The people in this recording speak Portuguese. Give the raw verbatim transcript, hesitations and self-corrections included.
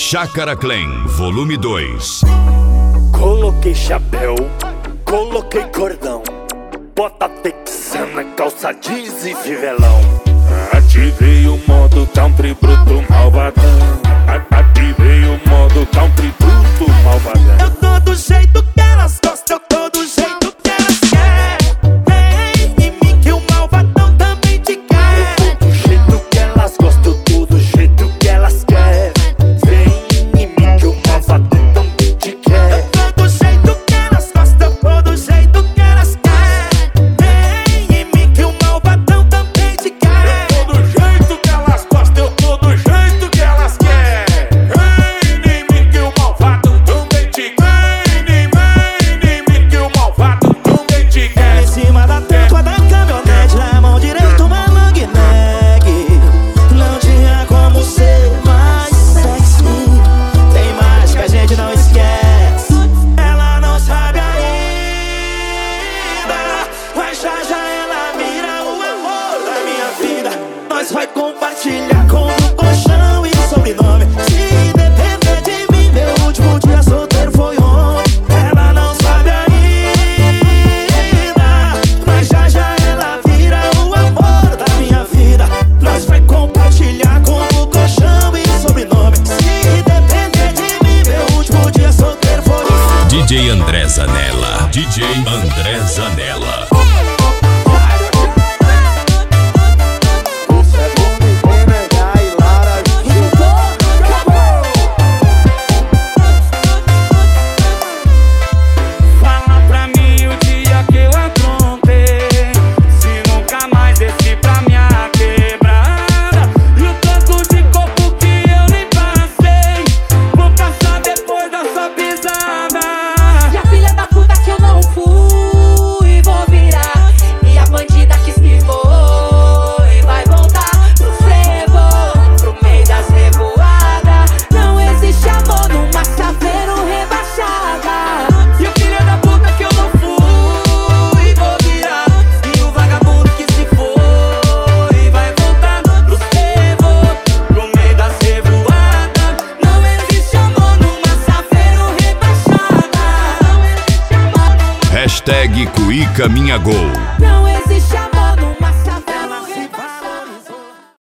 Chácara Clem, volume dois. Coloquei chapéu, coloquei cordão, bota texana, calça jeans e fivelão. Ativei o modo country bruto malvadão. Ativei o modo country bruto malvadão. Eu tô do jeito que elas gostam, eu tô do jeito que elas querem. Vem em mim que o malvadão também te quer. Eu tô do jeito que elas gostam, eu tô do jeito que elas querem. Vem em mim que o malvadão também te quer. Eu tô do jeito que elas gostam, eu tô do jeito que elas querem. Vem em mim que o malvadão também te quer. Eu tô do jeito que elas gostam, eu tô do jeito que elas querem. Vem em mim que o malvado também te quer. Vem em mim que o malvado também te quer. Em cima da tampa da caminhonete, na mão direita uma long neck. Não tinha como ser mais sexy. Tem mais que a gente não esquece. Ela não sabe ainda, mas já já ela vira o amor da minha vida. Nós vai compartilhar com o colchão e sobrenome. Se depender de mim, meu último dia solteiro foi ontem. Ela não sabe ainda, mas já já ela vira o amor da minha vida. Nós vai compartilhar com o colchão e sobrenome. Se depender de mim, meu último dia solteiro foi ontem. D J André Zanella. D J André Zanella. Fala pra mim o dia que eu aprontei, se nunca mais desci pra minha quebrada. E o tanto de corpo que eu nem passei, vou passar depois da sua pisada. E a filha da puta que eu não fui, vou virar. E a bandida que se foi, vai voltar pro frevo, pro meio das revoadas. Não existe amor numa saveiro rebaixada. E o filho da puta que eu não fui, vou virar. E o vagabundo que se foi, vai voltar pro frevo, pro meio das revoadas. Não existe amor numa saveiro rebaixada. Não existe amor numa Hashtag Cuica Minha Gol. Não